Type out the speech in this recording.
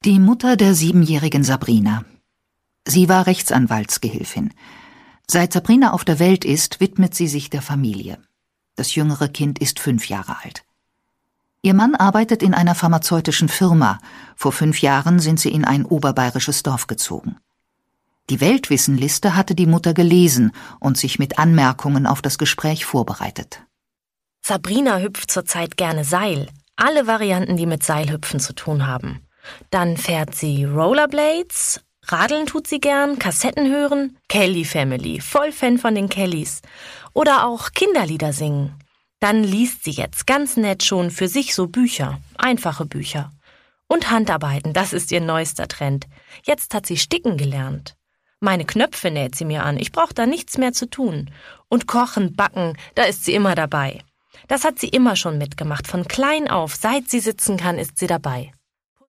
Die Mutter der 7-jährigen Sabrina. Sie war Rechtsanwaltsgehilfin. Seit Sabrina auf der Welt ist, widmet sie sich der Familie. Das jüngere Kind ist 5 Jahre alt. Ihr Mann arbeitet in einer pharmazeutischen Firma. Vor 5 Jahren sind sie in ein oberbayerisches Dorf gezogen. Die Weltwissenliste hatte die Mutter gelesen und sich mit Anmerkungen auf das Gespräch vorbereitet. Sabrina hüpft zurzeit gerne Seil. Alle Varianten, die mit Seilhüpfen zu tun haben. Dann fährt sie Rollerblades, Radeln tut sie gern, Kassetten hören, Kelly Family, voll Fan von den Kellys. Oder auch Kinderlieder singen. Dann liest sie jetzt ganz nett schon für sich so Bücher, einfache Bücher. Und Handarbeiten, das ist ihr neuester Trend. Jetzt hat sie sticken gelernt. Meine Knöpfe näht sie mir an, ich brauche da nichts mehr zu tun. Und kochen, backen, da ist sie immer dabei. Das hat sie immer schon mitgemacht, von klein auf, seit sie sitzen kann, ist sie dabei.